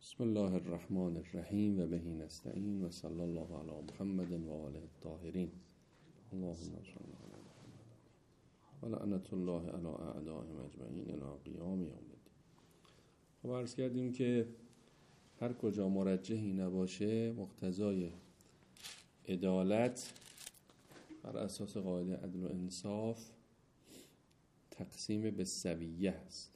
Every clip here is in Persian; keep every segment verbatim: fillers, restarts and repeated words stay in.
بسم الله الرحمن الرحیم و بهی نستعین و صلی الله علی محمد و آله الطاهرین. اللهم صل علی محمد و لعنت الله علی اعدائهم اجمعین الی قیام یوم الدین. خب عرض کردیم که هر کجا مرجحی نباشه مقتضای عدالت بر اساس قاعده عدل و انصاف تقسیم به سویه است.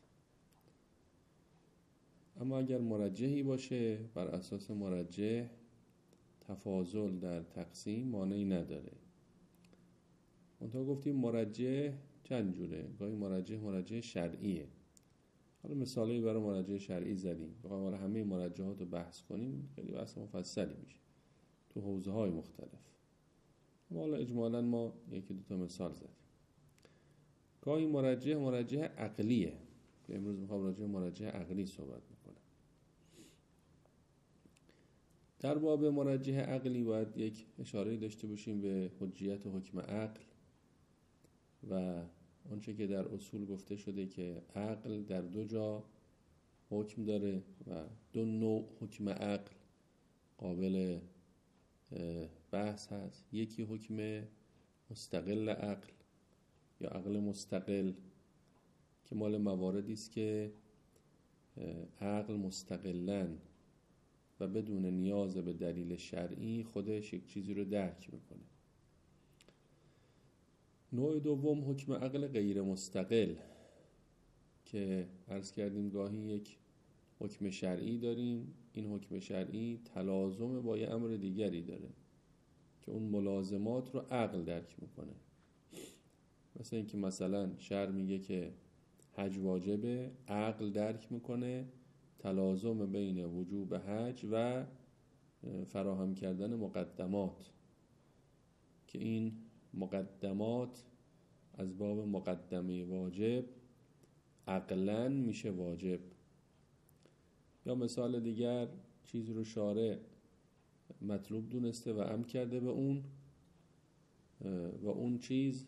اما اگر مرجحی باشه بر اساس مرجح تفاضل در تقسیم مانعی نداره. منتها گفتیم مرجح چند جوره. گاهی مرجح مرجح شرعیه. حالا مثالی برای مرجح شرعی زدیم. بخوایم حالا همه مرجحات رو بحث کنیم خیلی بحث مفصلی میشه تو حوزه های مختلف. اما حالا اجمالا ما یکی دو تا مثال زدیم. گاهی مرجح مرجح عقلیه که امروز میخوام راجع به مرجح عقلی صحبت میکنم. در باب مرجح عقلی باید یک اشاره داشته باشیم به حجیت حکم عقل و آنچه که در اصول گفته شده که عقل در دو جا حکم داره و دو نوع حکم عقل قابل بحث هست. یکی حکم مستقل عقل یا عقل مستقل که مال مواردی است که عقل مستقلاً و بدون نیاز به دلیل شرعی خودش یک چیزی رو درک میکنه. نوع دوم حکم عقل غیر مستقل که عرض کردیم گاهی یک حکم شرعی داریم، این حکم شرعی تلازم با یه امر دیگری داره که اون ملازمات رو عقل درک میکنه. مثلا اینکه مثلا شرع میگه که حج واجبه، عقل درک میکنه تلازم بین وجوب حج و فراهم کردن مقدمات که این مقدمات از باب مقدمه واجب عقلاً میشه واجب. یا مثال دیگر چیزی رو شارع مطلوب دونسته و امر کرده به اون و اون چیز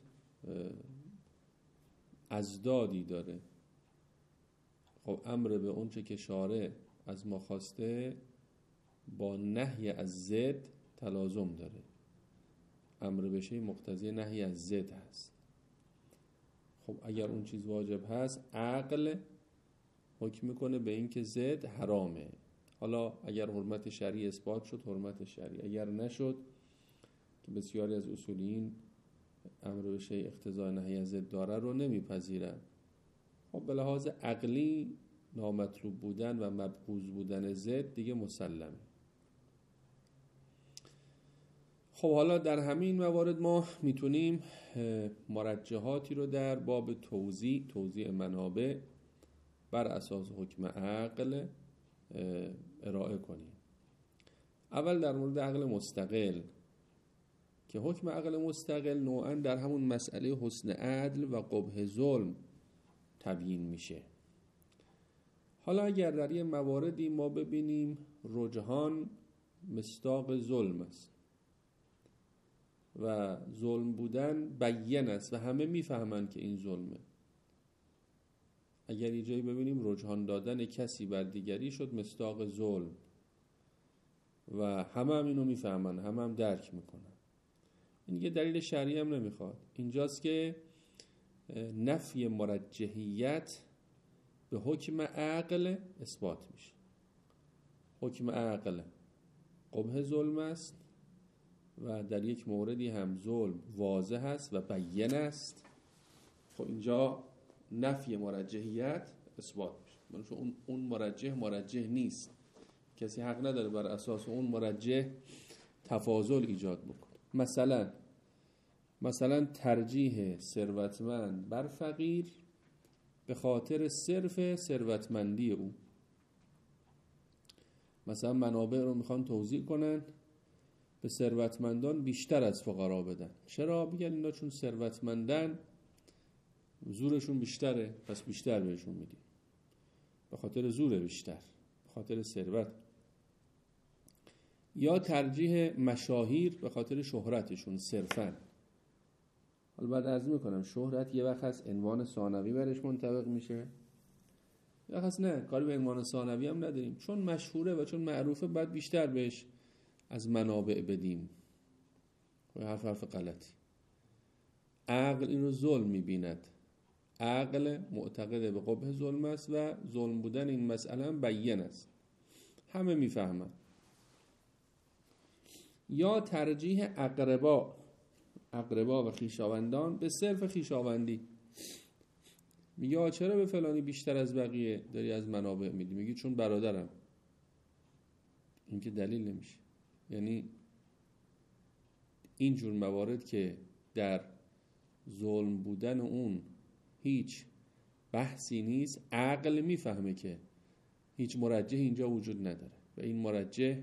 ازدادی داره. خب امر به اون چه که شارع از ما خواسته با نهی از ضد تلازم داره. امر به شیء مقتضی نهی از ضد هست. خب اگر اون چیز واجب هست عقل حکم میکنه به این که ضد حرامه. حالا اگر حرمت شرعی اثبات شد حرمت شرعی، اگر نشد که بسیاری از اصولیین امر به شیء اقتضای نهی از ضد داره رو نمیپذیرن. خب به لحاظ عقلی نامطلوب بودن و مبغوض بودن ضد دیگه مسلمه. خب حالا در همین موارد ما میتونیم مرجحاتی رو در باب توزیع توزیع منابع بر اساس حکم عقل ارائه کنیم. اول در مورد عقل مستقل که حکم عقل مستقل نوعاً در همون مسئله حسن عدل و قبح ظلم تبیین میشه. حالا اگر در یه مواردی ما ببینیم رجحان مصداق ظلم است و ظلم بودن بیان است و همه میفهمند که این ظلمه، اگر یه جایی ببینیم رجحان دادن کسی بر دیگری شد مصداق ظلم و همه هم اینو میفهمن، همه هم درک میکنن، این دیگه دلیل شرعی هم نمیخواد. اینجاست که نفی مرجحیت به حکم عقل اثبات میشه. حکم عقل قبح ظلم است و در یک موردی هم ظلم واضح است و بیان است. خب اینجا نفی مرجحیت اثبات میشه. چون اون اون مرجح مرجح نیست، کسی حق نداره بر اساس اون مرجح تفاضل ایجاد بکنه. مثلا مثلا ترجیح ثروتمند بر فقیر به خاطر صرف ثروتمندی او. مثلا منابع رو میخوان توزیع کنن به ثروتمندان بیشتر از فقرا بدن. چرا؟ بگن اینا چون ثروتمندن زورشون بیشتره پس بیشتر بهشون میدیم. به خاطر زور بیشتر، به خاطر ثروت. یا ترجیح مشاهیر به خاطر شهرتشون صرفاً. حالا بعد عرض میکنم شهرت یه وقت هست عنوان ثانوی برش منطبق میشه، بخص نه کاری به عنوان ثانوی هم نداریم، چون مشهوره و چون معروفه باید بیشتر بهش از منابع بدیم. و حرف حرف غلطی. عقل این رو ظلم می‌بیند. عقل معتقد به قبح ظلم است و ظلم بودن این مسئله هم بیان است، همه میفهمن. یا ترجیح اقربا اقربا و خیشاوندان به صرف خیشاوندی. میگه چرا به فلانی بیشتر از بقیه داری از منابع میدی؟ میگی چون برادرم. این که دلیل نمیشه. یعنی این جور موارد که در ظلم بودن اون هیچ بحثی نیست، عقل میفهمه که هیچ مرجح اینجا وجود نداره و این مرجح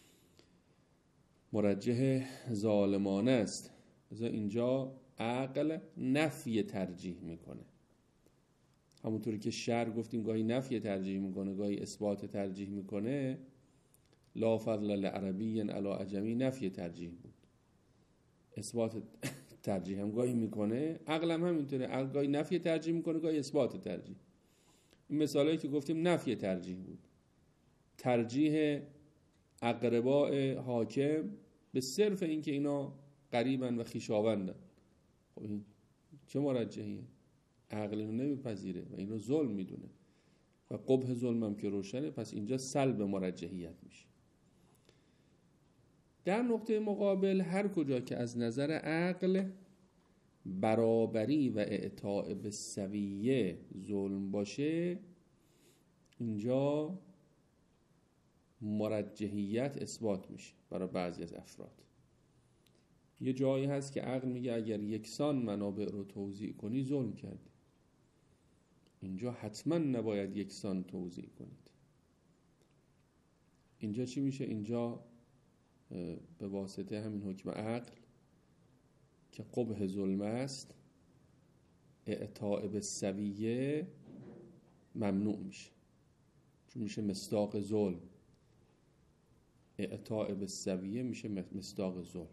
مرجح ظالمانه است. لذا اینجا عقل نفی ترجیح میکنه. همونطوری که شرع گفتیم گاهی نفی ترجیح میکنه گاهی اثبات ترجیح میکنه. لا فضل لعربی علی عجمی نفی ترجیح بود، اثبات ترجیح هم گاهی میکنه. عقل هم همینطوره، عقل گاهی نفی ترجیح میکنه گاهی اثبات ترجیح. این مثالایی که گفتیم نفی ترجیح بود، ترجیح اقرباء حاکم به صرف این که اینا قریبن و خیشاوندن. خب این چه مرجحیه؟ عقل اینو نمیپذیره و اینو ظلم میدونه و قبح ظلم هم که روشنه، پس اینجا سلب مرجحیت میشه. در نقطه مقابل هر کجا که از نظر عقل برابری و اعطاء به سویه ظلم باشه، اینجا مرجحیت اثبات میشه برای بعضی از افراد. یه جایی هست که عقل میگه اگر یکسان منابع رو توزیع کنی ظلم کردی. اینجا حتما نباید یکسان توزیع کنید. اینجا چی میشه؟ اینجا به واسطه همین حکم عقل که قبح ظلم است اعطاء به سویه ممنوع میشه، چون میشه مصداق ظلم. اعطاء به سویه میشه مصداق ظلم.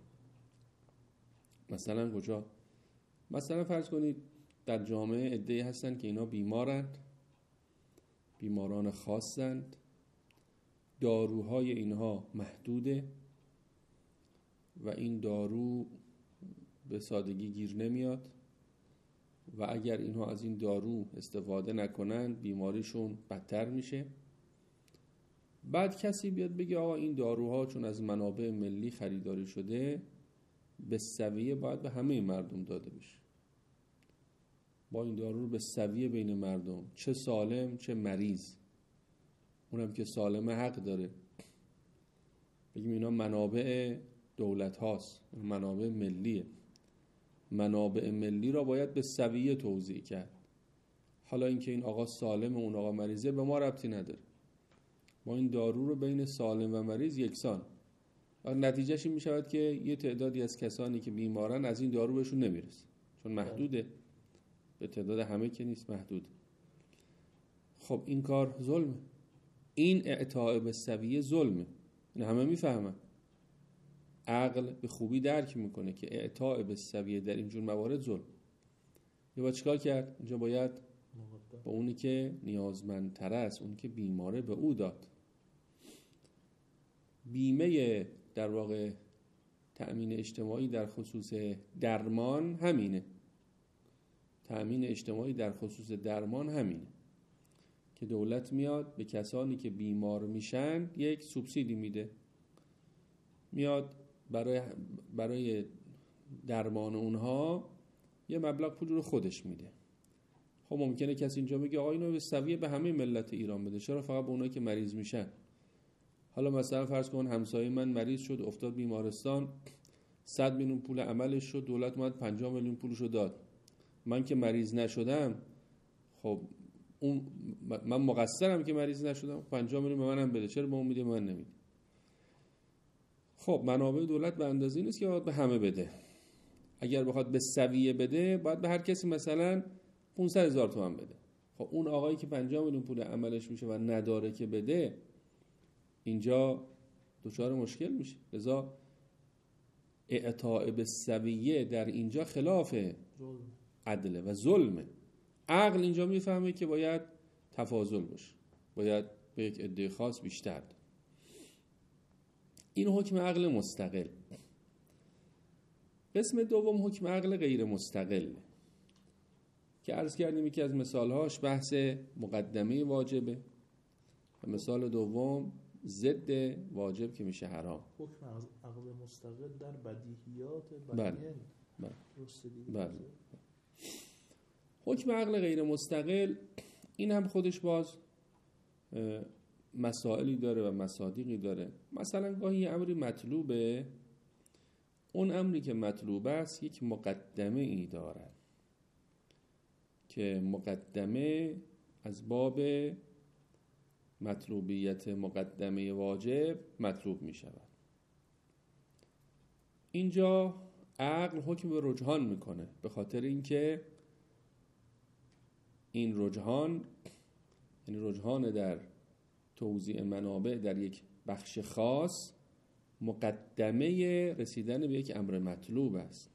مثلا کجا؟ مثلا فرض کنید در جامعه عده‌ای هستن که اینا بیمارند، بیماران خاصند، داروهای اینها محدوده و این دارو به سادگی گیر نمیاد و اگر اینها از این دارو استفاده نکنند بیماریشون بدتر میشه. بعد کسی بیاد بگه آقا این داروها چون از منابع ملی خریداری شده به سویه باید به همه مردم داده بشه. با این دارو رو به سویه بین مردم، چه سالم چه مریض، اونم که سالم حق داره. بگیم اینا منابع دولت هاست، منابع ملیه، منابع ملی را باید به سویه توزیع کرد. حالا اینکه این آقا سالم اون آقا مریضه به ما ربطی نداره. ما این دارو رو بین سالم و مریض یکسان، و نتیجهش این میشود که یه تعدادی از کسانی که بیمارن از این دارو بهشون نمیرسه، چون محدوده، به تعداد همه که نیست، محدود. خب این کار ظلمه، این اعطاء به سویه ظلمه، این همه میفهمن. عقل به خوبی درک میکنه که اعطاء به سویه در اینجور موارد ظلم. یا باید چیکار کرد؟ اینجا باید با اونی که نیازمندتر است، اونی که بیماره، به او داد. بیمه در واقع تأمین اجتماعی در خصوص درمان همینه. تأمین اجتماعی در خصوص درمان همینه که دولت میاد به کسانی که بیمار میشن یک سوبسیدی میده، میاد برای برای درمان اونها یه مبلغ پول رو خودش میده. خب ممکنه کسی اینجا بگه آقا اینو به سویه به همه ملت ایران بده، چرا فقط به اونایی که مریض میشن؟ حالا مثلا فرض کن همسایه من مریض شد، افتاد بیمارستان، صد میلیون پول عملش شد، دولت اومد پنجاه میلیون پولشو داد. من که مریض نشدم، خب اون من مقصرم که مریض نشدم، پنجاه میلیون به منم بده، چرا به اون میده من نمیده؟ خب منابع دولت به اندازه نیست که باید به همه بده. اگر بخواد به سویه بده باید به هر کسی مثلا پانصد هزار تومان بده. خب اون آقایی که پنجاه میلیون پول عملش میشه و نداره که بده، اینجا دچار مشکل میشه. لذا اعطاء به سویه در اینجا خلاف عدله و ظلمه. عقل اینجا میفهمه که باید تفاضل باشه. باید به یک عده خاص بیشتر داد. این حکم عقل مستقل. قسم دوم حکم عقل غیر مستقل که عرض کردیم یکی از مثالهاش بحث مقدمه واجبه و مثال دوم ضد واجب که میشه حرام. حکم عقل مستقل در بدیهیات بله بله بله. حکم عقل غیر مستقل این هم خودش باز مسائلی داره و مصادیقی داره. مثلا گاهی امری مطلوبه، اون امری که مطلوب است یک مقدمه ای دارد که مقدمه از باب مطلوبیت مقدمه واجب مطلوب می شود. اینجا عقل حکم به رجحان میکنه، به خاطر اینکه این رجحان یعنی رجحان در توزیع منابع در یک بخش خاص مقدمه رسیدن به یک امر مطلوب است.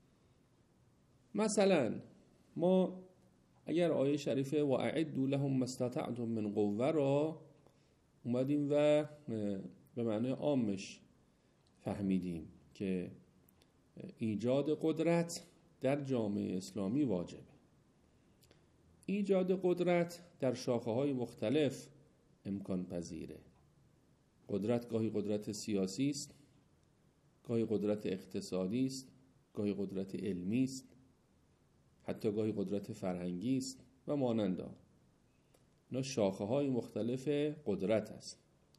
مثلا ما اگر آیه شریفه و اعدوا لهم ما استطعتم من قوه را اومدیم و به معنی عامش فهمیدیم که ایجاد قدرت در جامعه اسلامی واجبه. ایجاد قدرت در شاخه‌های مختلف امکان پذیره. قدرت گاهی قدرت سیاسی است، گاهی قدرت اقتصادی است، گاهی قدرت علمی است، حتی گاهی قدرت فرهنگی است و مانند آن. اینا شاخه‌های مختلف قدرت است.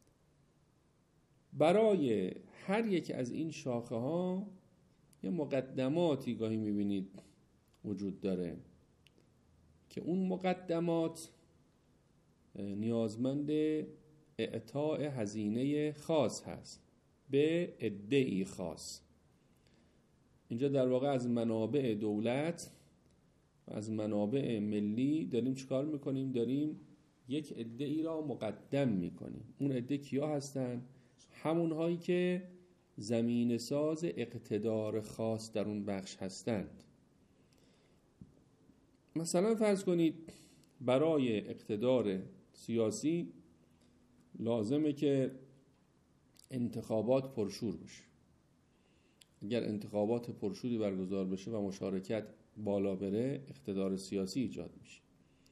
برای هر یک از این شاخه‌ها یه مقدماتی گاهی می‌بینید وجود داره که اون مقدمات نیازمند اعطاء هزینه خاص هست به عده‌ای خاص. اینجا در واقع از منابع دولت و از منابع ملی داریم چیکار میکنیم؟ داریم یک عده‌ای را مقدم میکنیم. اون عده کیا هستن؟ همون هایی که زمین ساز اقتدار خاص در اون بخش هستند. مثلا فرض کنید برای اقتدار سیاسی لازمه که انتخابات پرشور بشه. اگر انتخابات پرشوری برگزار بشه و مشارکت بالا بره اقتدار سیاسی ایجاد میشه.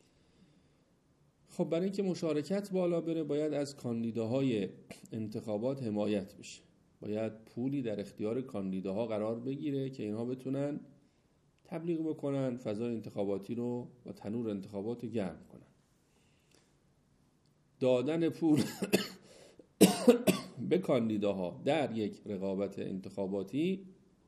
خب برای اینکه مشارکت بالا بره باید از کاندیداهای انتخابات حمایت بشه. باید پولی در اختیار کاندیداها قرار بگیره که اینها بتونن تبلیغ بکنن، فضای انتخاباتی رو و تنور انتخابات رو گرم کنن. دادن پول به کاندیداها در یک رقابت انتخاباتی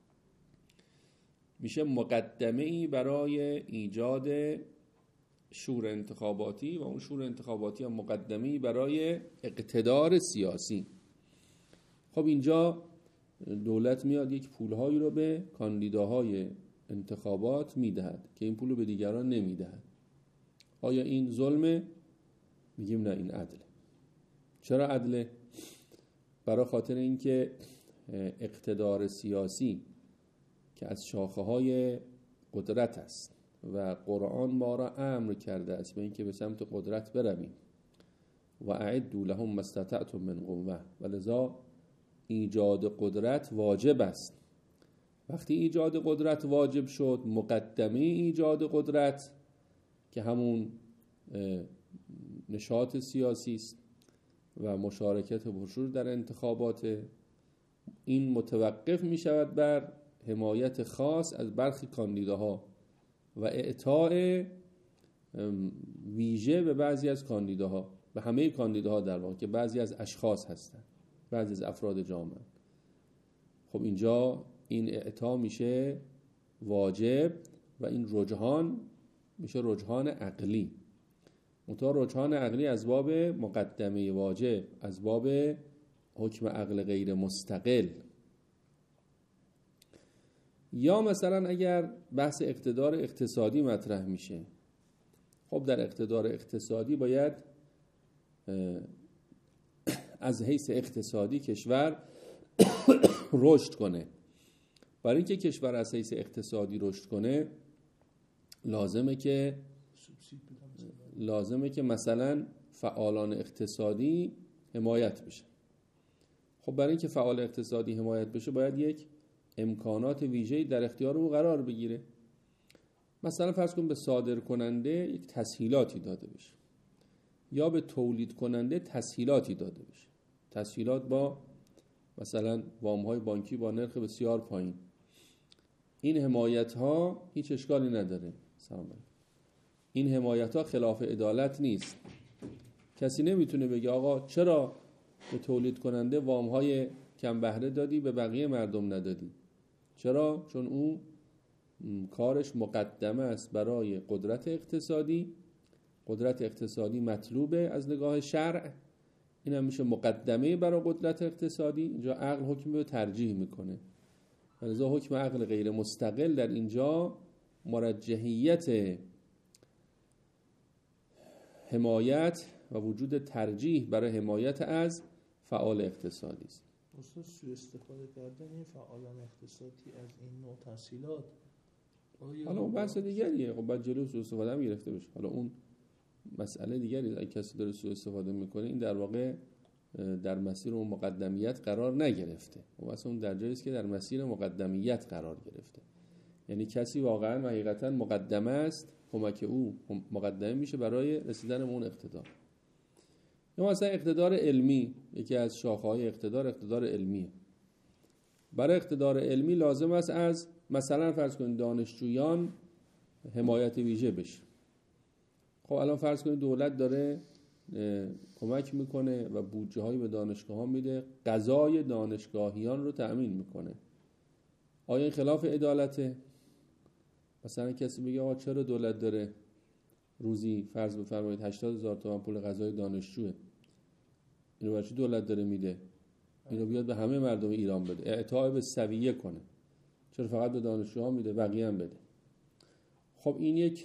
میشه مقدمه‌ای برای ایجاد شور انتخاباتی و اون شور انتخاباتی هم مقدمه‌ای برای اقتدار سیاسی. خب اینجا دولت میاد یک پولهایی رو به کاندیداهای انتخابات میدهد که این پولو به دیگران نمیدهد. آیا این ظلمه؟ میگیم نه، این عدله. چرا عدله؟ برای خاطر اینکه اقتدار سیاسی که از شاخه‌های قدرت است و قرآن ما را امر کرده است به اینکه به سمت قدرت برویم و اعدوا لهم ما استطعتم من قوه، و لذا ایجاد قدرت واجب است. وقتی ایجاد قدرت واجب شد، مقدمه ایجاد قدرت که همون نشاط سیاسی است و مشارکت پرشور در انتخابات، این متوقف می شود بر حمایت خاص از برخی کاندیداها و اعطاء ویژه به بعضی از کاندیداها، به همه کاندیداها در واقع، که بعضی از اشخاص هستند، بعضی از افراد جامعه. خب اینجا این اعطا میشه واجب و این رجحان میشه رجحان عقلی. منتها رجحان عقلی از باب مقدمه واجب، از باب حکم عقل غیر مستقل. یا مثلا اگر بحث اقتدار اقتصادی مطرح میشه، خب در اقتدار اقتصادی باید از حیث اقتصادی کشور رشد کنه. برای اینکه کشور از حیث اقتصادی رشد کنه لازمه که لازمه که مثلا فعالان اقتصادی حمایت بشه. خب برای اینکه فعال اقتصادی حمایت بشه باید یک امکانات ویژه‌ای در اختیار او قرار بگیره. مثلا فرض کن به صادر کننده یک تسهیلاتی داده بشه یا به تولید کننده تسهیلاتی داده بشه. تسهیلات با مثلا وام‌های بانکی با نرخ بسیار پایین. این حمایت ها هیچ اشکالی نداره. سلام علیکم. این حمایت ها خلاف عدالت نیست. کسی نمیتونه بگه آقا چرا به تولید کننده وام های کم بهره دادی به بقیه مردم ندادی؟ چرا؟ چون اون کارش مقدمه است برای قدرت اقتصادی. قدرت اقتصادی مطلوبه از نگاه شرع. این هم میشه مقدمه برای قدرت اقتصادی. اینجا عقل حکم به ترجیح میکنه. لذا حکم عقل غیر مستقل در اینجا مرجحیت حمایت و وجود ترجیح برای حمایت از فعال اقتصادی است. اصلا سوء استفاده کردن این فعالان اقتصادی از این نوع تسهیلات حالا اون بحث دیگریه. خب باید جلوی سوء استفاده هم گرفته بشه. حالا اون مسئله دیگری. اگه کسی داره سوء استفاده میکنه این در واقع در مسیر اون مقدمیت قرار نگرفته. و اصلا اون در جایی است که در مسیر مقدمیت قرار گرفته. یعنی کسی واقعا و حقیقتا مقدمه است، کمک او مقدمه میشه برای رسیدن به اون اقتدار. یا مثلا اقتدار علمی، یکی از شاخه‌های اقتدار اقتدار علمیه. برای اقتدار علمی لازم است از مثلا فرض کنید دانشجویان حمایت ویژه بشه. خب الان فرض کنید دولت داره کمک میکنه و بودجه هایی به دانشگاه ها میده، غذای دانشگاهیان رو تأمین میکنه. آیا این خلاف عدالته؟ مثلا کسی میگه آقا چرا دولت داره روزی فرض بفرمایید هشتاد هزار تومان پول غذای دانشجوه؟ اینو برای چی دولت داره میده؟ اینو بیاد به همه مردم ایران بده، اعطاء به سویه کنه. چرا فقط به دانشجوها میده بقیه هم بده؟ خب این یک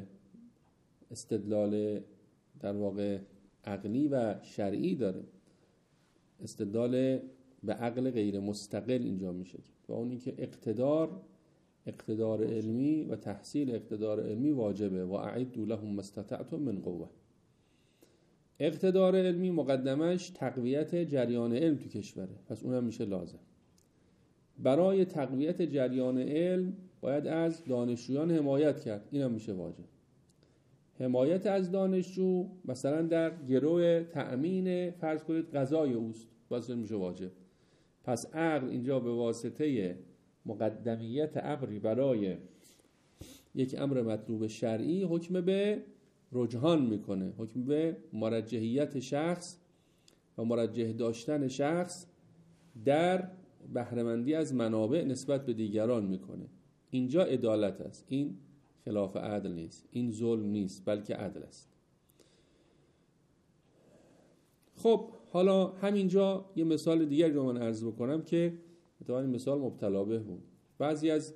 استدلال در واقع عقلی و شرعی داره. استدلال به عقل غیر مستقل اینجا میشه و اون اینکه اقتدار اقتدار علمی و تحصیل اقتدار علمی واجبه. و اعدوا لهم ما استطعتم من قوه. اقتدار علمی مقدمش تقویت جریان علم تو کشوره، پس اونم میشه لازم. برای تقویت جریان علم باید از دانشجویان حمایت کرد، اینم میشه واجب. حمایت از دانشجو مثلا در گروه تأمین فرض کنید غذای اوست، واسه میشه واجب. پس عقل اینجا به واسطه مقدمیت امری برای یک امر مطلوب شرعی حکم به رجحان میکنه، حکم به مرجحیت شخص و مرجح داشتن شخص در بهره‌مندی از منابع نسبت به دیگران میکنه. اینجا عدالت است. این خلاف عدل نیست، این ظلم نیست، بلکه عدل است. خب حالا همینجا یه مثال دیگری رو من عرض بکنم که اتفاقاً این مثال مبتلا به بود. بعضی از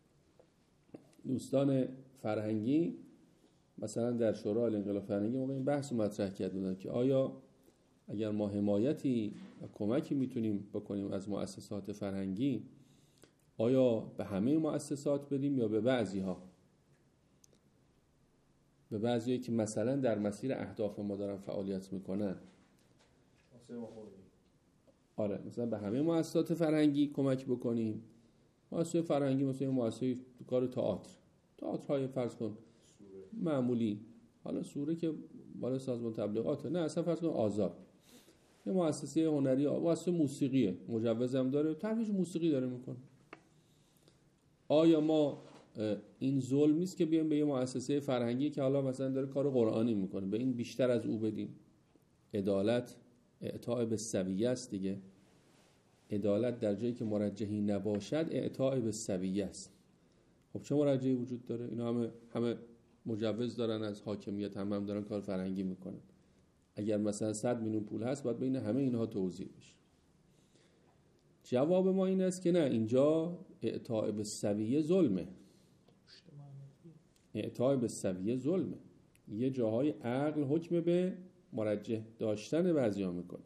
دوستان فرهنگی مثلا در شورای انقلاب فرهنگی موقع این بحث رو مطرح کرده بودن که آیا اگر ما حمایتی و کمکی میتونیم بکنیم از مؤسسات فرهنگی، آیا به همه مؤسسات بدیم یا به بعضی ها؟ به بعضی که مثلا در مسیر اهداف ما دارن فعالیت میکنن. آره مثلا به همه مؤسسات فرهنگی کمک بکنیم. مؤسسه فرهنگی مثلا مؤسسه کار تئاتر، تئاترهای فرض کن معمولی، حالا سوره که بالا سازمان تبلیغاته، نه اصلا فرض کن آزاد، یه مؤسسه هنری، مؤسسه موسیقیه، مجوز هم داره، ترویج موسیقی داره میکنه. آیا ما این ظلم نیست که بیایم به یه مؤسسه فرهنگی که حالا مثلا داره کار قرآنی میکنه به این بیشتر از او بدیم؟ عدالت اعطاء به سویه است دیگه. عدالت در جایی که مرجحی نباشد اعطاء به سویه است. خب چه مرجحی وجود داره؟ اینا همه همه مجوز دارن از حاکمیت، هم هم دارن کار فرهنگی میکنن. اگر مثلا صد میلیون پول هست باید بین همه اینها توزیع بشه. جواب ما این است که نه، اینجا اعطاء به سویه ظلمه. اعطاء به سویه ظلمه. یه جاهای عقل حکم به مرجح داشتن بعضیا میکنه.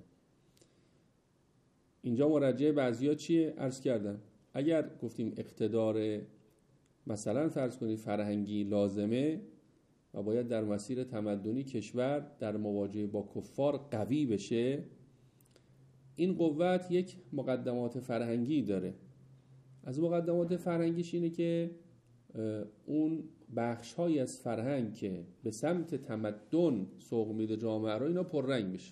اینجا مرجح بعضیا چیه؟ عرض کردم اگر گفتیم اقتدار مثلا فرض کنید فرهنگی لازمه و باید در مسیر تمدنی کشور در مواجهه با کفار قوی بشه، این قوت یک مقدمات فرهنگی داره. از مقدمات فرهنگیش اینه که اون بخش‌هایی از فرهنگ که به سمت تمدن سوق میده جامعه رو، اینا پررنگ بشه.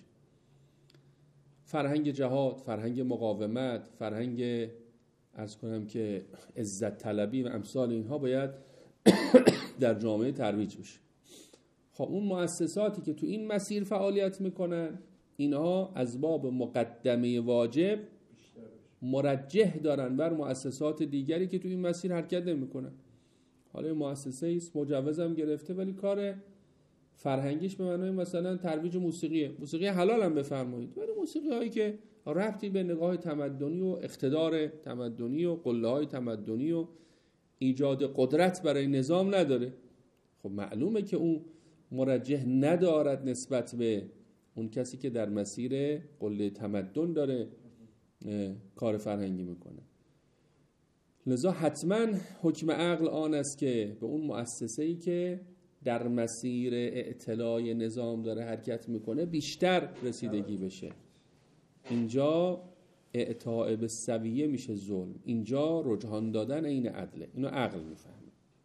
فرهنگ جهاد، فرهنگ مقاومت، فرهنگ عرض کنم که عزت طلبی و امثال اینها باید در جامعه ترویج بشه. خب اون مؤسساتی که تو این مسیر فعالیت میکنن، اینها از باب مقدمه واجب مرجح دارن بر مؤسسات دیگری که تو این مسیر حرکت نمیکنن. حالا مؤسسه ایست مجوزم گرفته ولی کار فرهنگیش به معنای مثلا ترویج موسیقیه، موسیقی حلال هم بفرمایید، ولی موسیقی هایی که ربطی به نگاه تمدنی و اقتدار تمدنی و قله های تمدنی و ایجاد قدرت برای نظام نداره، خب معلومه که اون مرجح ندارد نسبت به اون کسی که در مسیر قله تمدن داره کار فرهنگی میکنه. لذا حتما حکم عقل آن است که به اون مؤسسه‌ای که در مسیر اعتلاع نظام داره حرکت میکنه بیشتر رسیدگی بشه. اینجا اعطاء به سویه میشه ظلم، اینجا رجحان دادن این عدله. اینو عقل میفهمه.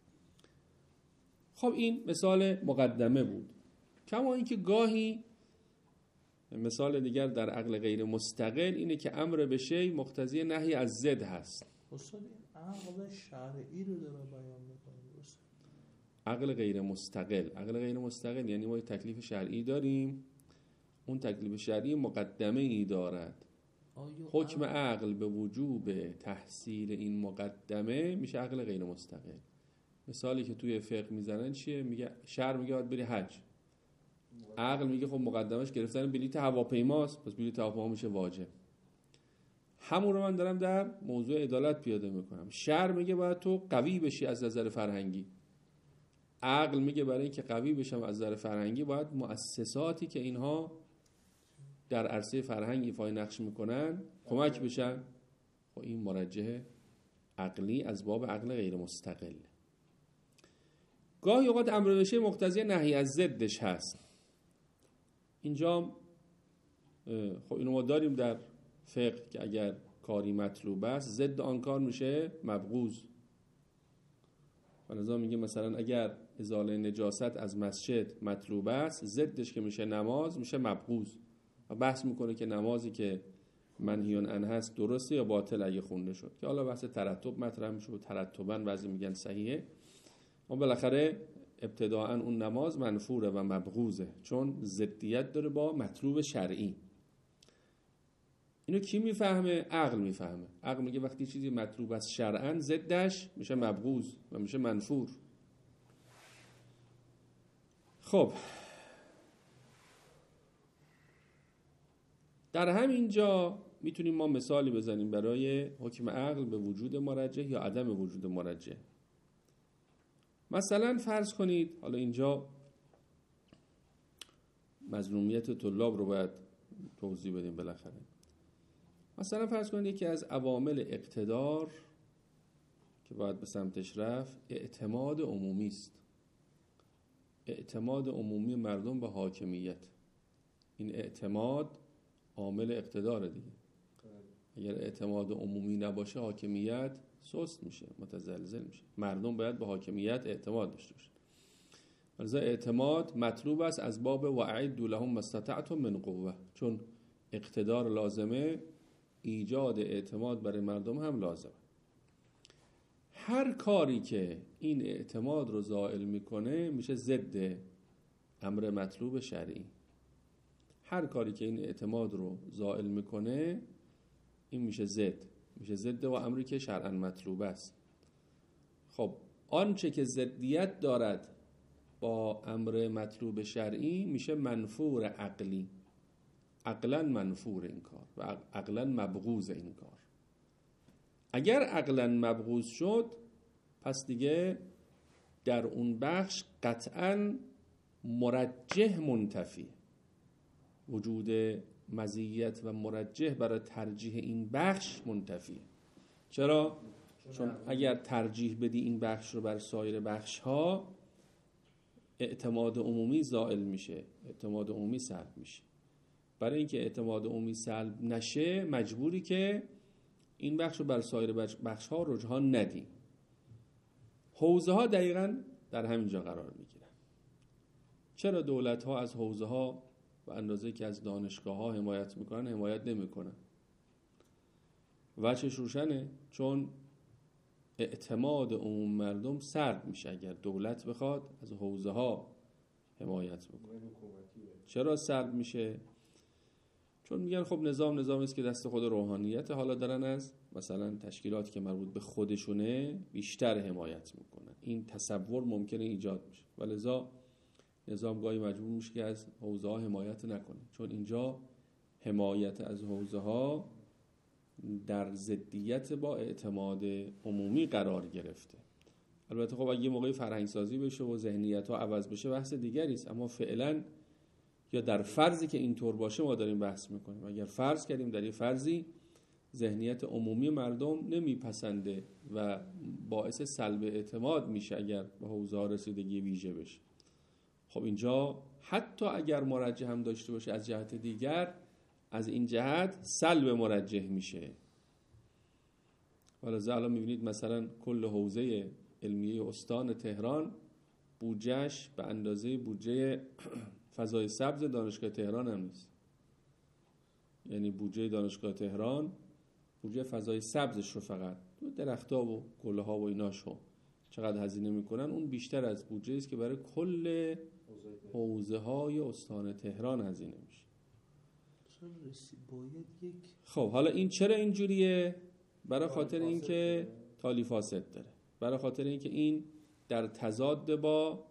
خب این مثال مقدمه بود. کما اینکه گاهی مثال دیگر در عقل غیر مستقل اینه که امر به شی مقتضی نهی از ضد هست. استاد این عقل شرعی رو داره بیان میکنه. عقل غیر مستقل، عقل غیر مستقل یعنی ما یک تکلیف شرعی داریم، اون تکلیف شرعی مقدمه ای دارد. حکم عقل به وجوب تحصیل این مقدمه میشه عقل غیر مستقل. مثالی که توی فقه میزنن چیه؟ میگه شرع میگه باید بری حج، عقل میگه خب مقدمش گرفتن بلیط هواپیماست، پس بلیط هواپیما میشه واجب. همون رو من دارم در موضوع عدالت پیاده میکنم. شرع میگه باید تو قوی بشی از نظر فرهنگی، عقل میگه برای اینکه قوی بشم از نظر فرهنگی باید مؤسساتی که اینها در عرصه فرهنگ ایفای نقش میکنن کمک بشن. خب این مرجح عقلی از باب عقل غیر مستقل. گاهی اوقات امر به شی مقتضی نهی از ضدش هست. اینجا خب اینو ما داریم در فقه که اگر کاری مطلوب است ضد آن کار میشه مبغوض. ولذا میگه مثلا اگر ازاله نجاست از مسجد مطلوب است، ضدش که میشه نماز میشه مبغوض. و بحث میکنه که نمازی که منهی عنه هست درسته یا باطل اگه خونده شد، که حالا بحث ترتب مطرح میشه و ترتبا بعضی میگن صحیحه. اما بالاخره ابتداءً اون نماز منفوره و مبغوضه چون ضدیت داره با مطلوب شرعی. اینو کی میفهمه؟ عقل میفهمه. عقل میگه وقتی چیزی مطلوب است شرعاً ضدش میشه مبغوض و میشه منفور. خب در همین جا میتونیم ما مثالی بزنیم برای حکم عقل به وجود مرجح یا عدم وجود مرجح. مثلا فرض کنید، حالا اینجا مظلومیت طلاب رو باید توضیح بدیم بالاخره. مثلا فرض کنید یکی از عوامل اقتدار که باید به سمتش رفت اعتماد عمومی است. اعتماد عمومی مردم به حاکمیت. این اعتماد عامل اقتدار دیگه. اگر اعتماد عمومی نباشه حاکمیت سست میشه، متزلزل میشه. مردم باید به حاکمیت اعتماد داشته باشن. لذا اعتماد مطلوب است از باب وَأَعِدُّوا لَهُم مَا اسْتَطَعْتُم مِّن قُوَّةٍ، چون اقتدار لازمه، ایجاد اعتماد برای مردم هم لازمه. هر کاری که این اعتماد رو زائل میکنه میشه ضد امر مطلوب شرعی. هر کاری که این اعتماد رو زائل میکنه این میشه ضد میشه ضد و امری که شرعاً مطلوب است. خب آنچه که ضدیت دارد با امر مطلوب شرعی میشه منفور عقلی، عقلاً منفور این کار و عقلاً مبغوض این کار. اگر عقلاً مبغوض شد پس دیگه در اون بخش قطعاً مرجح منتفی، وجود مزیت و مرجح برای ترجیح این بخش منتفی. چرا؟ چون اگر ترجیح بدی این بخش رو بر سایر بخش ها اعتماد عمومی زائل میشه، اعتماد عمومی سلب میشه. برای اینکه اعتماد عمومی سلب نشه مجبوری که این بخش رو بر سایر بخش ها رجحان ندی. حوزه ها دقیقاً در همین جا قرار میگیرن. چرا دولت ها از حوزه ها به اندازه که از دانشگاه ها حمایت میکنن حمایت نمیکنن؟ وجهش روشنه، چون اعتماد عموم مردم سلب میشه اگر دولت بخواد از حوزه ها حمایت بکنه. چرا سلب میشه؟ چون میگن خب نظام نظامی است که دست خود روحانیت، حالا دارن از مثلا تشکیلاتی که مربوط به خودشونه بیشتر حمایت میکنن. این تصور ممکنه ایجاد میشه و لذا نظام گاهی مجبور میشه که از حوزه ها حمایت نکنه، چون اینجا حمایت از حوزه ها در ضدیت با اعتماد عمومی قرار گرفته. البته خب اگه موقعی فرهنگ سازی بشه و ذهنیت ها عوض بشه بحث دیگری است، اما فعلا یا در فرضی که اینطور باشه ما داریم بحث میکنیم. اگر فرض کردیم در این فرضی ذهنیت عمومی مردم نمیپسنده و باعث سلب اعتماد میشه اگر به حوزه ها رسیدگی ویژه بشه، خب اینجا حتی اگر مرجح هم داشته باشه از جهت دیگر، از این جهت سلب مرجح میشه. ولذا الان میبینید مثلا کل حوزه علمیه استان تهران بودجهش به اندازه بودجه فضای سبز دانشگاه تهران هم نیست. یعنی بودجه دانشگاه تهران بودجه فضای سبزش رو فقط درخت‌ها و گل‌ها و ایناشو چقدر هزینه میکنن، اون بیشتر از بودجه است که برای کل حوزه های استان تهران هزینه میشه. خب حالا این چرا اینجوریه؟ برای خاطر اینکه تالی فاسد داره، برای خاطر اینکه این در تضاد با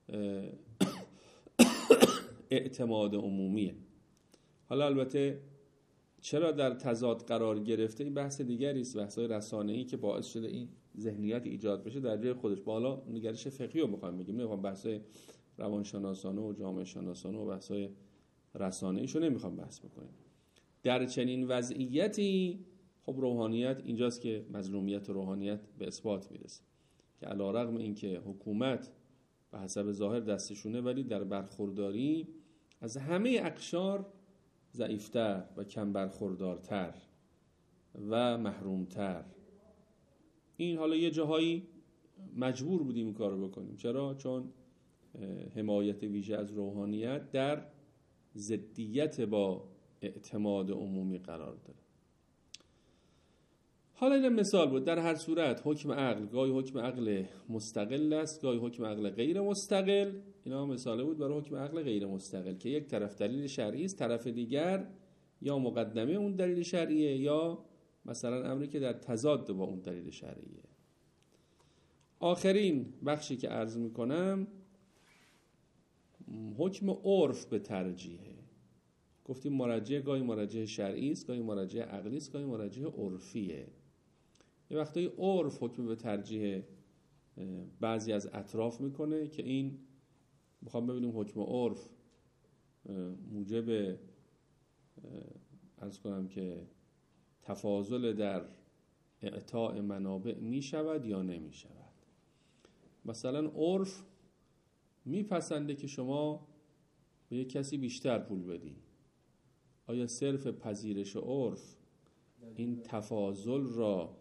اعتماد عمومیه. حالا البته چرا در تضاد قرار گرفته این بحث دیگری است، بحث‌های رسانه‌ای که باعث شده این ذهنیت ایجاد بشه در جای خودش. بالا نگرش فقهی رو می‌خوام بگیم، نمی‌خوام بحث‌های روانشناسانه و جامعه شناسانه و بحث‌های رسانه‌ایشو نمی‌خوام بحث بکنیم. در چنین وضعیتی خب روحانیت اینجاست که مظلومیت روحانیت به اثبات میرسه که علی‌رغم اینکه حکومت به حسب ظاهر دستشونه ولی در برخورداری از همه اقشار ضعیفتر و کم برخوردارتر و محرومتر. این حالا یه جاهایی مجبور بودیم این کار رو بکنیم. چرا؟ چون حمایت ویژه از روحانیت در ضدیت با اعتماد عمومی قرار داره. حالا این مثال بود. در هر صورت حکم عقل گاهی حکم عقل مستقل است، گاهی حکم عقل غیر مستقل. اینا مثال بود برای حکم عقل غیر مستقل که یک طرف دلیل شرعی است، طرف دیگر یا مقدمه اون دلیل شرعیه یا مثلا امری که در تضاد با اون دلیل شرعیه. آخرین بخشی که عرض میکنم حکم عرف به ترجیحه. گفتیم مرجح گاهی مرجح شرعی است، گاهی مرجح عقلی است، گاهی مرجح عرفیه. یه وقتایی عرف حکم به ترجیح بعضی از اطراف میکنه که این میخوام ببینیم حکم عرف موجب عرض کنم که تفاضل در اعطاء منابع میشود یا نمیشود. مثلا عرف میپسنده که شما به یک کسی بیشتر پول بدی. آیا صرف پذیرش عرف این تفاضل را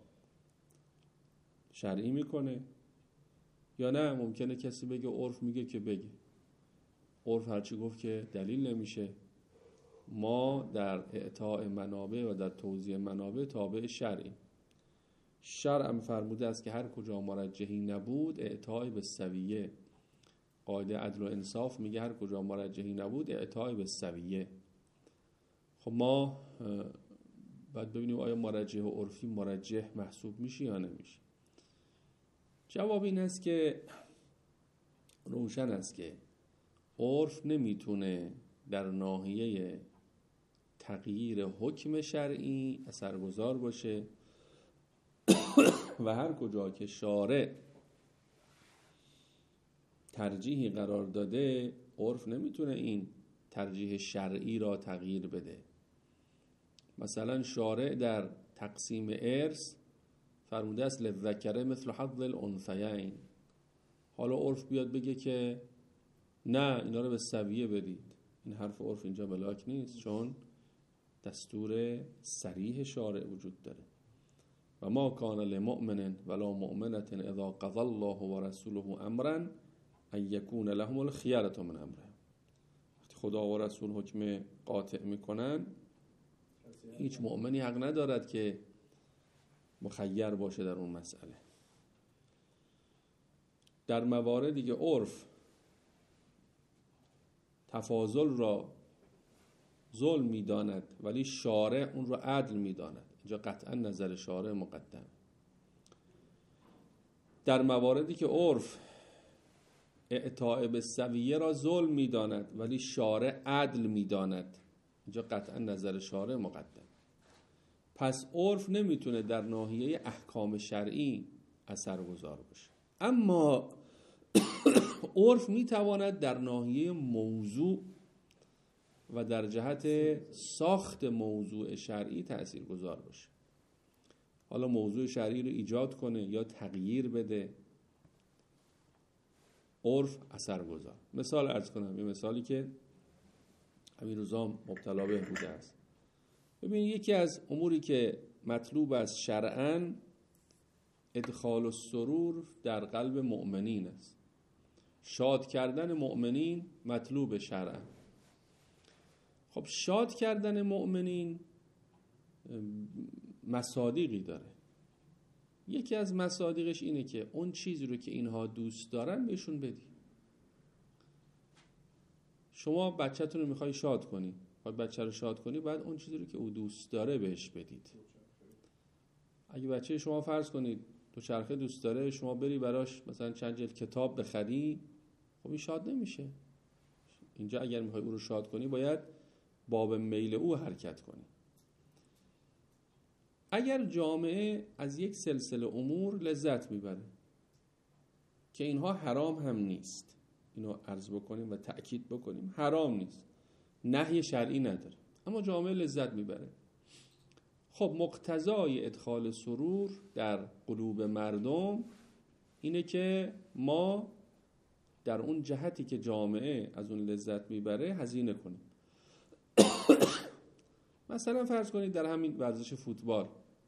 شرعی میکنه یا نه؟ ممکنه کسی بگه عرف میگه که بگه، عرف هرچی گفت که دلیل نمیشه، ما در اعطاء منابع و در توزیع منابع تابع شرعیم. شرع هم فرموده است که هر کجا مرجحی نبود اعطای به سویه. قاعده عدل و انصاف میگه هر کجا مرجحی نبود اعطای به سویه. خب ما باید ببینیم آیا مرجح و عرفی مرجح محسوب میشه یا نمیشه. جواب این است که روشن است که عرف نمیتونه در ناحیه تغییر حکم شرعی اثرگذار باشه و هر کجا که شارع ترجیحی قرار داده عرف نمیتونه این ترجیح شرعی را تغییر بده. مثلا شارع در تقسیم ارث فرموده است للذکر مثل حظ الانثیین. حالا عرف بیاد بگه که نه اینا رو به سویه برید. این حرف عرف اینجا بلاک نیست، چون دستور صریح شارع وجود داره. و ما کان لمؤمن ولا مؤمنة اذا قضى الله ورسوله امرا ان یکون لهم الخیرة من امرهم. وقتی خدا و رسول حکم قاطع میکنن، هیچ مؤمنی حق ندارد که مخیر باشه در اون مسئله. در مواردی که عرف تفاضل را ظلم میداند ولی شارع اون را عدل میداند، اینجا قطعا نظر شارع مقدم. در مواردی که عرف اعطاء به سویه را ظلم میداند ولی شارع عدل میداند، اینجا قطعا نظر شارع مقدم. پس عرف نمیتونه در ناحیه احکام شرعی اثرگذار باشه، اما عرف میتواند در ناحیه موضوع و در جهت ساخت موضوع شرعی تأثیرگذار باشه. حالا موضوع شرعی رو ایجاد کنه یا تغییر بده، عرف اثرگذار. مثال عرض کنم، یه مثالی که همین روزا مبتلا به بوده است. ببین، یکی از اموری که مطلوب از شرعاً ادخال السرور در قلب مؤمنین است. شاد کردن مؤمنین مطلوب شرعاً. خب شاد کردن مؤمنین مصادیقی داره. یکی از مصادیقش اینه که اون چیزی رو که اینها دوست دارن بهشون بدی. شما بچه‌تون رو میخوای شاد کنی، خب بچه رو شاد کنی، بعد اون چیزی رو که او دوست داره بهش بدید. اگه بچه شما فرض کنید دوچرخه دوست داره، شما بری براش مثلا چند جلد کتاب بخری، خب این شاد نمیشه. اینجا اگر میخوای او رو شاد کنی باید باب میل او حرکت کنی. اگر جامعه از یک سلسله امور لذت میبره که اینها حرام هم نیست، اینو عرض بکنیم و تأکید بکنیم، حرام نیست، نهی شرعی نداره، اما جامعه لذت میبره، خب مقتضای ادخال سرور در قلوب مردم اینه که ما در اون جهتی که جامعه از اون لذت میبره هزینه کنیم. مثلا فرض کنید در همین ورزش فوتبال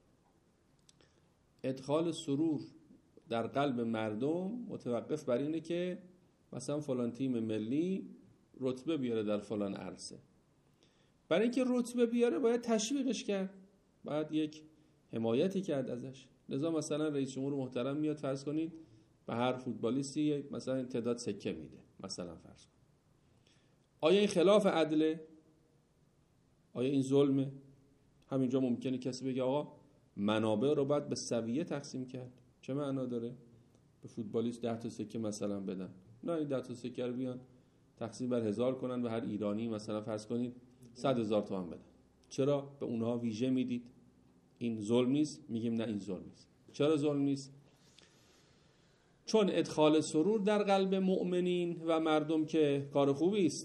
ادخال سرور در قلب مردم متوقف بر اینه که مثلا فلان تیم ملی رتبه بیاره در فلان عرصه. برای اینکه رتبه بیاره باید تشویقش کرد، باید یک حمایتی کرد ازش. لذا مثلا رئیس جمهور محترم میاد فرض کنید به هر فوتبالیستی مثلا تعداد سکه میده، مثلا فرض کنید. آیا این خلاف عدله؟ آیا این ظلمه؟ همینجا ممکنه کسی بگه آقا منابع رو باید به سویه تقسیم کرد. چه معنا داره؟ به فوتبالیست ده تا سکه مثلا بدن. نه، این ده تا سکه رو بیان تقسیم بر هزار کنن و هر ایرانی مثلا فرض کنید صد هزار تومان بدن. چرا به اونها ویژه میدید؟ این ظلم نیست؟ میگیم نه این ظلم نیست. چرا ظلم نیست؟ چون ادخال سرور در قلب مؤمنین و مردم که کار خوبی است.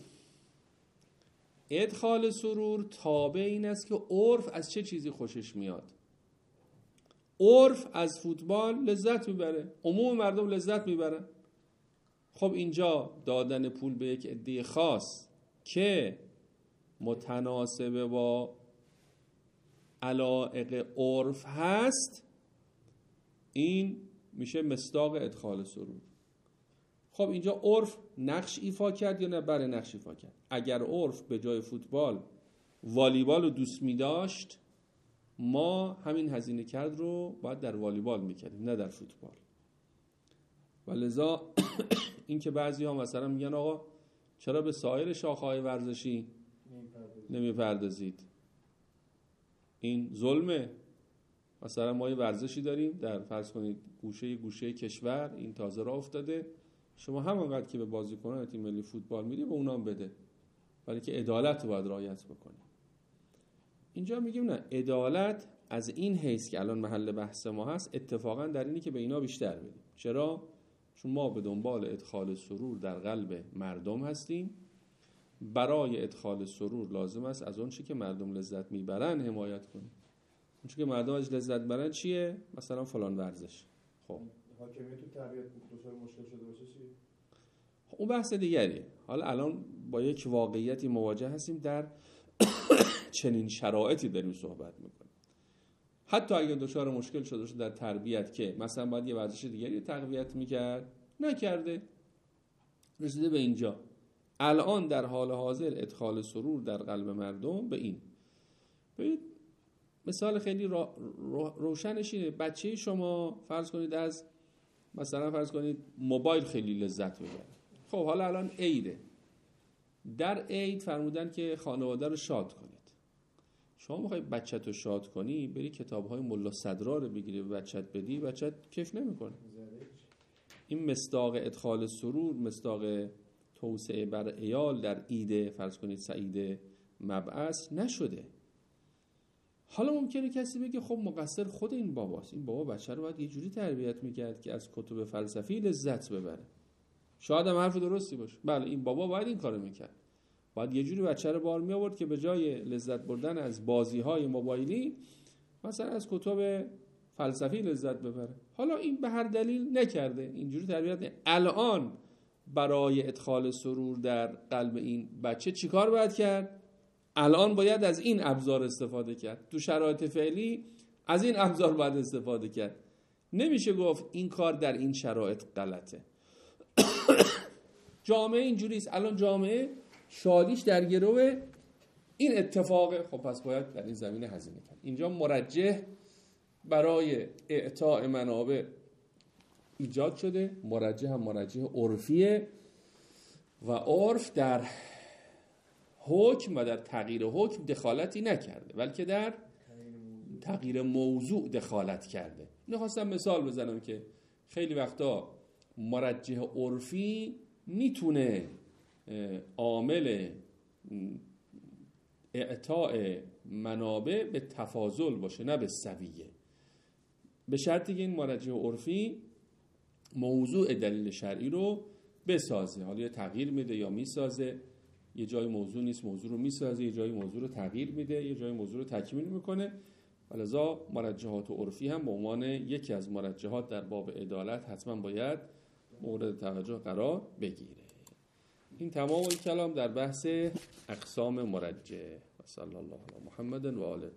ادخال سرور تابع این است که عرف از چه چیزی خوشش میاد. عرف از فوتبال لذت میبره، عموم مردم لذت میبرن. خب اینجا دادن پول به یک عده خاص که متناسب با علایق عرف هست، این میشه مصداق ادخال سرور. خب اینجا عرف نقش ایفا کرد یا نه؟ بله نقش ایفا کرد. اگر عرف به جای فوتبال والیبال رو دوست می داشت، ما همین هزینه کرد رو باید در والیبال میکردیم نه در فوتبال. و لذا این که بعضی ها مثلا میگن آقا چرا به سایر شاخه‌های ورزشی نمیپردازید، این ظلمه. مثلا ما یه ورزشی داریم در فرض کنید گوشه گوشه کشور، این تازه راه افتاده، شما همانقدر که به بازیکنان تیم ملی فوتبال میدی به اونام بده، ولی که عدالت رو باید رعایت بکنی. اینجا میگیم نه، عدالت از این حیث که الان محل بحث ما هست اتفاقا در اینی که به اینا بیشتر بدیم. چرا؟ چون ما به دنبال ادخال سرور در قلب مردم هستیم. برای ادخال سرور لازم است از اون چی که مردم لذت میبرن حمایت کنیم. اون چی که مردم از لذت میبرن چیه؟ مثلا فلان ورزش. خب حاکمیت تو تربیت دچار مشکل شده باشه چی؟ اون بحث دیگریه. حالا الان با یک واقعیتی مواجه هستیم، در چنین شرایطی داریم صحبت میکنیم. حتی اگه دچار مشکل شده باشه در تربیت که مثلا باید یه ورزش دیگری تقویت میکرد، نکرده، رسیده به اینجا. الان در حال حاضر ادخال سرور در قلب مردم به این. ببینید مثال خیلی رو رو روشنش اینه. بچه شما فرض کنید از مثلا فرض کنید موبایل خیلی لذت ببره. خب حالا الان عیده. در عید فرمودن که خانواده رو شاد کنید. شما میخوای بچت رو شاد کنی، بری کتاب‌های ملا صدرا رو بگیری به بچت بدی، بچت کیف نمیکنه. این مصداق ادخال سرور، مصداق توسعه بر عیال در عید فرض کنید سعید مبعث نشده. حالا ممکنه کسی بگه خب مقصر خود این باباست. این بابا بچه رو باید یه جوری تربیت میکرد که از کتب فلسفی لذت ببره. شاید هم حرف درستی باشه. بله این بابا باید این کارو میکرد. باید یه جوری بچه رو بار می آورد که به جای لذت بردن از بازی‌های موبایلی مثلا از کتب فلسفی لذت ببره. حالا این به هر دلیل نکرده، اینجوری تربیت نه. الان برای ادخال سرور در قلب این بچه چیکار باید کرد؟ الان باید از این ابزار استفاده کرد. تو شرایط فعلی از این ابزار باید استفاده کرد. نمیشه گفت این کار در این شرایط غلطه. جامعه اینجوری است. الان جامعه شادیش در گروه این اتفاقه. خب پس باید در این زمینه هزینه کرد. اینجا مرجح برای اعطاء منابع ایجاد شده. مرجح هم مرجح عرفیه و عرف در حکم و در تغییر حکم دخالتی نکرده، بلکه در تغییر موضوع دخالت کرده. اینو خواستم مثال بزنم که خیلی وقتا مرجح عرفی میتونه عامل اعطاء منابع به تفاضل باشه، نه به سویه، به شرطی که این مرجح عرفی موضوع دلیل شرعی رو بسازه. حالا یا تغییر میده یا میسازه. یه جای موضوع نیست، موضوع رو میسازه. یه جای موضوع رو تغییر میده، یه جای موضوع رو تکمیل میکنه. ولذا مرجحات عرفی هم به عنوان یکی از مرجحات در باب عدالت حتما باید مورد توجه قرار بگیره. این تمام کلام در بحث اقسام مرجح. و صلی الله علی محمد و آله.